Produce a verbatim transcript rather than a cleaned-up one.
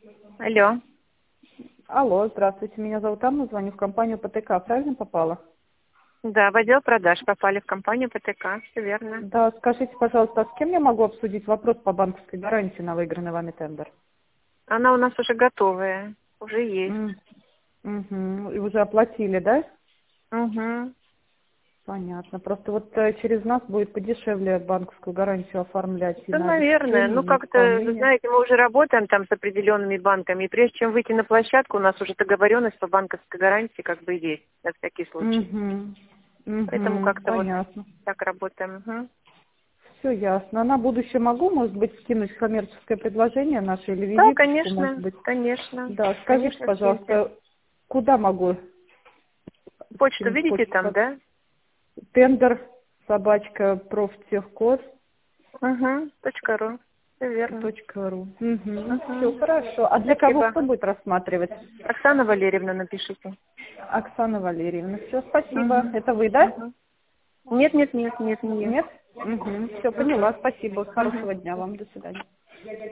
Алло. Алло, здравствуйте, меня зовут Анна, звоню в компанию ПТК, правильно попала? Да, в отдел продаж попали в компанию ПТК, все верно. Да, скажите, пожалуйста, а с кем я могу обсудить вопрос по банковской гарантии на выигранный вами тендер? Она у нас уже готовая, уже есть. М, мгм. И уже оплатили, да? Угу. Понятно. Просто вот э, через нас будет подешевле банковскую гарантию оформлять и Да, на наверное. обеспечение, Ну, и на как-то, вы исполнение. знаете, мы уже работаем там с определенными банками, и прежде чем выйти на площадку, у нас уже договоренность по банковской гарантии как бы есть, на всякий случай. Угу. Поэтому Угу. как-то вот Понятно. так работаем. Угу. Все ясно. А на будущее могу, может быть, скинуть коммерческое предложение наше или Да, визиточку, может конечно, быть? конечно. Да, скажите, Конечно, скиньте. пожалуйста, куда могу Почту скинуть видите почту? там, Под да? тендер собачка профтехкод Угу. Точка ру. Все верно. точка ру. Угу. Все Угу. хорошо. А для кого Спасибо. кто будет рассматривать? Оксана Валерьевна, напишите. Оксана Валерьевна. Все, спасибо. Угу. Это вы, да? Угу. Нет, нет, нет, нет, не я. Нет? Угу. Все, Угу. поняла. Спасибо. Угу. Хорошего дня вам. До свидания.